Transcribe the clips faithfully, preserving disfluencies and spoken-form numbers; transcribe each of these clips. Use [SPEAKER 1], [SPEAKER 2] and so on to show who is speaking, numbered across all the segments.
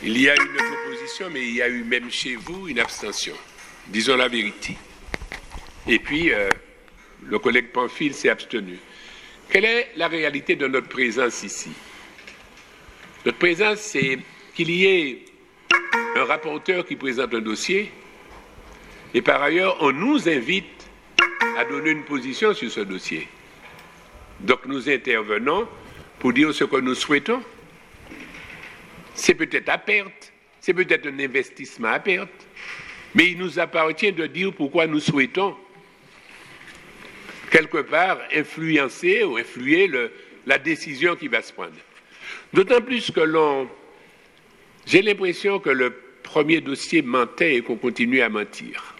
[SPEAKER 1] Il y a eu une opposition, mais il y a eu même chez vous une abstention. Disons la vérité. Et puis, euh, le collègue Pamphile s'est abstenu. Quelle est la réalité de notre présence ici? Notre présence, c'est qu'il y ait un rapporteur qui présente un dossier, et par ailleurs, on nous invite à donner une position sur ce dossier. Donc, nous intervenons pour dire ce que nous souhaitons. C'est peut-être à perte, c'est peut-être un investissement à perte, mais il nous appartient de dire pourquoi nous souhaitons quelque part influencer ou influer le, la décision qui va se prendre. D'autant plus que l'on, j'ai l'impression que le premier dossier mentait et qu'on continue à mentir.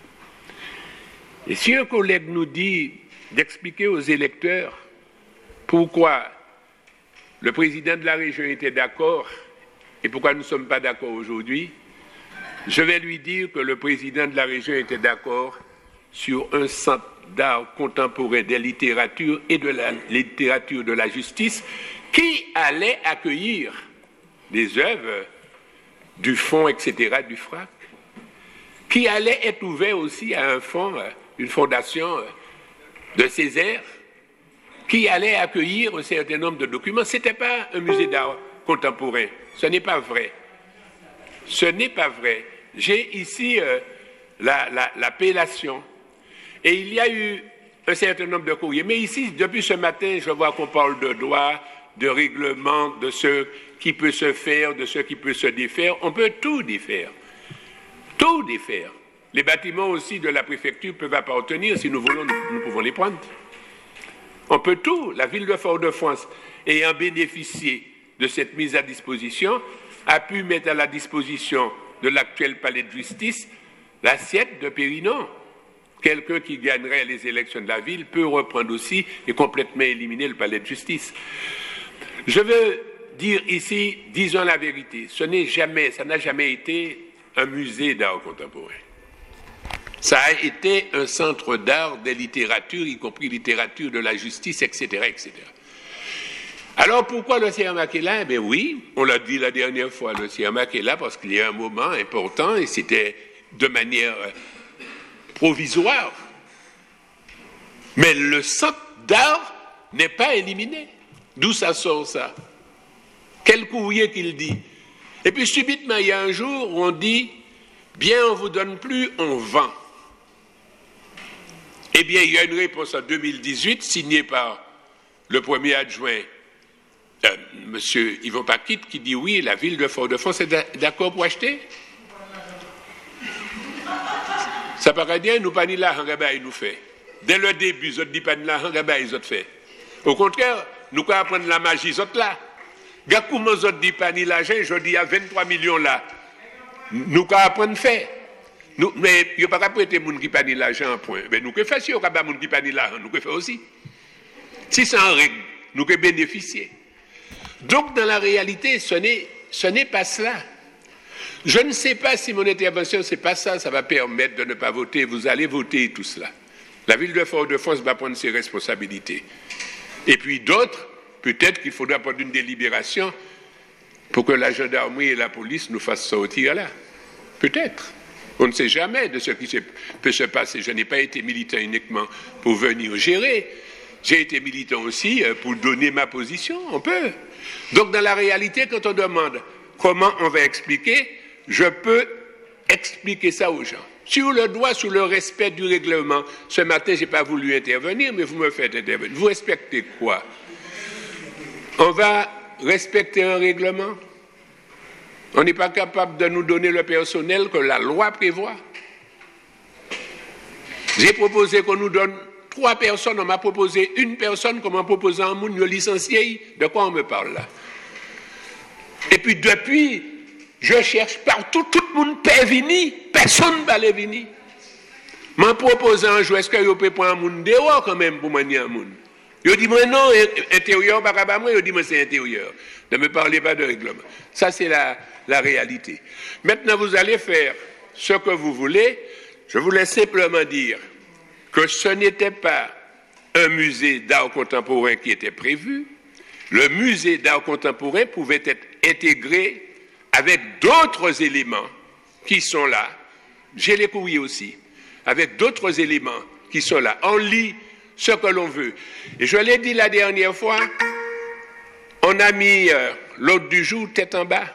[SPEAKER 1] Et si un collègue nous dit d'expliquer aux électeurs pourquoi le président de la région était d'accord et pourquoi nous ne sommes pas d'accord aujourd'hui, je vais lui dire que le président de la région était d'accord sur un centre d'art contemporain des littératures et de la littérature de la justice qui allait accueillir des œuvres du fonds, et cetera, du F R A C, qui allait être ouvert aussi à un fonds, une fondation de Césaire, qui allait accueillir un certain nombre de documents. Ce n'était pas un musée d'art contemporain. Ce n'est pas vrai. Ce n'est pas vrai. J'ai ici euh, la, la, l'appellation. Et il y a eu un certain nombre de courriers. Mais ici, depuis ce matin, je vois qu'on parle de droit, de règlement, de ce qui peut se faire, de ce qui peut se défaire. On peut tout défaire. Tout défaire. Les bâtiments aussi de la préfecture peuvent appartenir. Si nous voulons, nous, nous pouvons les prendre. On peut tout. La ville de Fort-de-France, ayant bénéficié de cette mise à disposition, a pu mettre à la disposition de l'actuel palais de justice l'assiette de Périnon. Quelqu'un qui gagnerait les élections de la ville peut reprendre aussi et complètement éliminer le palais de justice. Je veux dire ici, disons la vérité, ce n'est jamais, ça n'a jamais été un musée d'art contemporain. Ça a été un centre d'art des littératures, y compris littérature de la justice, et cetera, et cetera. Alors pourquoi le C I A M A C est là? Eh bien oui, on l'a dit la dernière fois, le C I A M A C est là parce qu'il y a un moment important et c'était de manière provisoire. Mais le centre d'art n'est pas éliminé. D'où ça sort ça? Quel courrier qu'il dit? Et puis subitement, il y a un jour où on dit, bien on ne vous donne plus, on vend. Eh bien, il y a une réponse en deux mille dix-huit signée par le premier adjoint, euh, M. Yvon Paquit, qui dit oui, la ville de Fort-de-France est d'accord pour acheter. Ça paraît bien, nous pas ni là, il nous fait. Dès le début, ils ont dit pas ni là, ils ont fait. Au contraire, nous pouvons apprendre la magie, ils ont là. Comment ils ont dit pas ni l'argent, je dis il y a vingt-trois millions là. Nous pouvons apprendre à faire. Nous, mais il n'y a pas qu'à prêter les gens qui n'ont pas l'argent en point. Mais nous pouvons faire si on n'a pas les gens qui n'ont pas l'argent, nous pouvons faire aussi. Si c'est en règle, nous pouvons bénéficier. Donc, dans la réalité, ce n'est, ce n'est pas cela. Je ne sais pas si mon intervention, ce n'est pas ça, ça va permettre de ne pas voter. Vous allez voter tout cela. La ville de Fort-de-France va prendre ses responsabilités. Et puis d'autres, peut-être qu'il faudra prendre une délibération pour que la gendarmerie et la police nous fassent sortir là. Peut-être. On ne sait jamais de ce qui peut se passer. Je n'ai pas été militant uniquement pour venir gérer. J'ai été militant aussi pour donner ma position. On peut. Donc, dans la réalité, quand on demande comment on va expliquer, je peux expliquer ça aux gens. Sur le droit, sous le respect du règlement. Ce matin, je n'ai pas voulu intervenir, mais vous me faites intervenir. Vous respectez quoi? On va respecter un règlement? On n'est pas capable de nous donner le personnel que la loi prévoit. J'ai proposé qu'on nous donne trois personnes, on m'a proposé une personne, comme on propose un monde, le licencié. De quoi on me parle là? Et puis depuis, je cherche partout, tout le monde peut venir, personne ne va venir. M'en proposant un jour, est-ce que vous pouvez prendre un monde dehors quand même pour manier un monde? Je dis, moi non, intérieur, pas moi, je dis, moi c'est intérieur. Ne me parlez pas de règlement. Ça, c'est la, la réalité. Maintenant, vous allez faire ce que vous voulez. Je voulais simplement dire que ce n'était pas un musée d'art contemporain qui était prévu. Le musée d'art contemporain pouvait être intégré avec d'autres éléments qui sont là. J'ai les courriers aussi, avec d'autres éléments qui sont là. On lit ce que l'on veut. Et je l'ai dit la dernière fois, on a mis euh, l'ordre du jour tête en bas.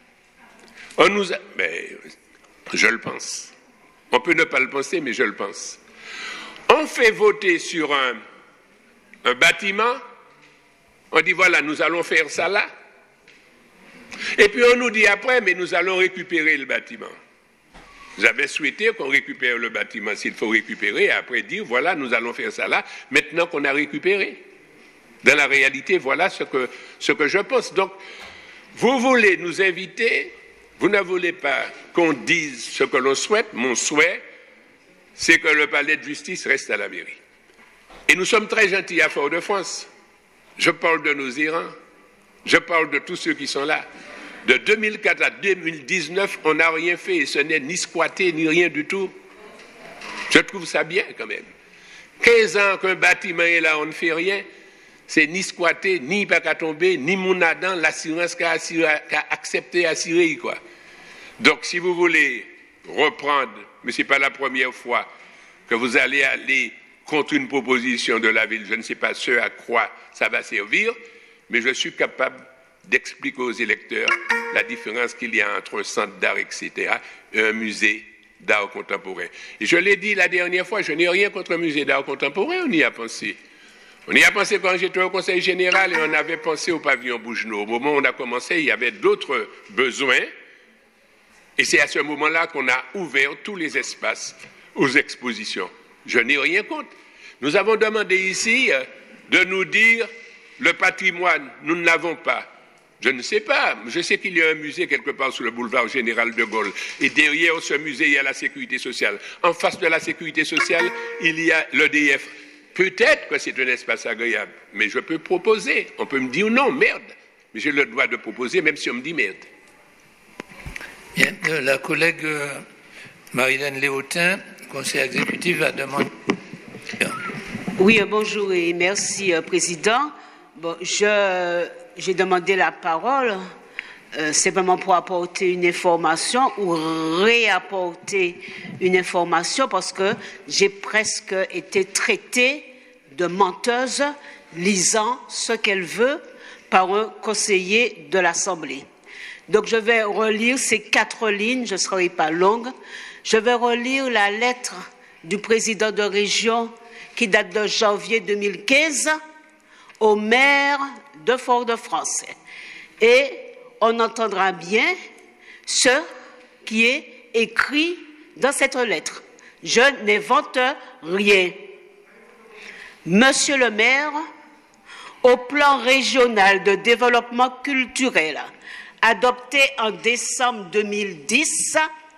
[SPEAKER 1] On nous a... Mais je le pense. On peut ne pas le penser, mais je le pense. On fait voter sur un, un bâtiment, on dit voilà, nous allons faire ça là. Et puis on nous dit après, mais nous allons récupérer le bâtiment. J'avais souhaité qu'on récupère le bâtiment s'il faut récupérer, et après dire voilà, nous allons faire ça là, maintenant qu'on a récupéré. Dans la réalité, voilà ce que, ce que je pense. Donc, vous voulez nous inviter, vous ne voulez pas qu'on dise ce que l'on souhaite. Mon souhait, c'est que le palais de justice reste à la mairie. Et nous sommes très gentils à Fort-de-France. Je parle de nos errants, je parle de tous ceux qui sont là. De deux mille quatre à deux mille dix-neuf, on n'a rien fait et ce n'est ni squatté ni rien du tout. Je trouve ça bien quand même. quinze ans qu'un bâtiment est là, on ne fait rien. C'est ni squatté, ni pas qu'à tomber, ni mon adam, l'assurance qu'a accepté assurer, quoi. Donc, si vous voulez reprendre, mais ce n'est pas la première fois que vous allez aller contre une proposition de la ville, je ne sais pas ce à quoi ça va servir, mais je suis capable d'expliquer aux électeurs la différence qu'il y a entre un centre d'art, et cetera, et un musée d'art contemporain. Et je l'ai dit la dernière fois, je n'ai rien contre un musée d'art contemporain, on y a pensé. On y a pensé quand j'étais au Conseil général et on avait pensé au pavillon Bougenot. Au moment où on a commencé, il y avait d'autres besoins. Et c'est à ce moment-là qu'on a ouvert tous les espaces aux expositions. Je n'ai rien contre. Nous avons demandé ici de nous dire le patrimoine, nous ne l'avons pas. Je ne sais pas. Je sais qu'il y a un musée quelque part sur le boulevard Général de Gaulle. Et derrière ce musée, il y a la sécurité sociale. En face de la sécurité sociale, il y a l'E D F. Peut-être que c'est un espace agréable, mais je peux proposer. On peut me dire non, merde. Mais j'ai le droit de proposer, même si on me dit merde.
[SPEAKER 2] Bien, la collègue Marie-Hélène Léotin, conseillère exécutive, a demandé.
[SPEAKER 3] Oui, bonjour et merci, Président. Bon, je, j'ai demandé la parole euh, simplement pour apporter une information ou réapporter une information parce que j'ai presque été traitée de menteuse lisant ce qu'elle veut par un conseiller de l'Assemblée. Donc je vais relire ces quatre lignes, je ne serai pas longue. Je vais relire la lettre du président de région qui date de janvier deux mille quinze au maire de Fort-de-France. Et on entendra bien ce qui est écrit dans cette lettre. Je n'invente rien. Monsieur le maire, au plan régional de développement culturel adopté en décembre deux mille dix,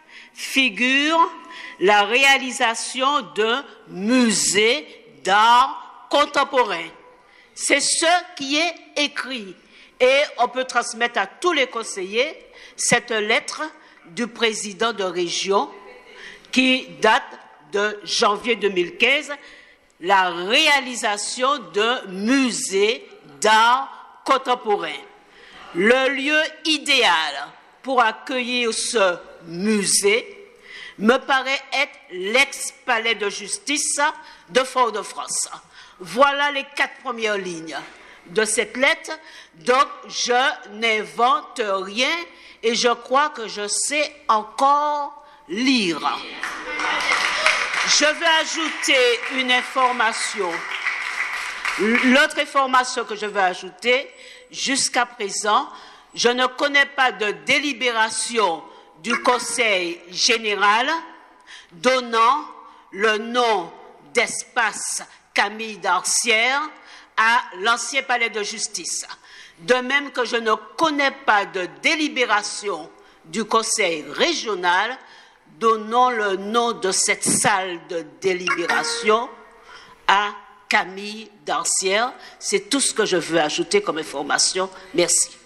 [SPEAKER 3] figure la réalisation d'un musée d'art contemporain. C'est ce qui est écrit. Et on peut transmettre à tous les conseillers cette lettre du président de région qui date de janvier deux mille quinze, la réalisation d'un musée d'art contemporain. Le lieu idéal pour accueillir ce musée me paraît être l'ex-palais de justice de Fort-de-France. Voilà les quatre premières lignes de cette lettre. Donc, je n'invente rien et je crois que je sais encore lire. Je vais ajouter une information. L'autre information que je vais ajouter, jusqu'à présent, je ne connais pas de délibération du Conseil général donnant le nom d'espace Camille Darcière à l'ancien palais de justice. De même que je ne connais pas de délibération du Conseil régional donnant le nom de cette salle de délibération à Camille Darcière. C'est tout ce que je veux ajouter comme information. Merci.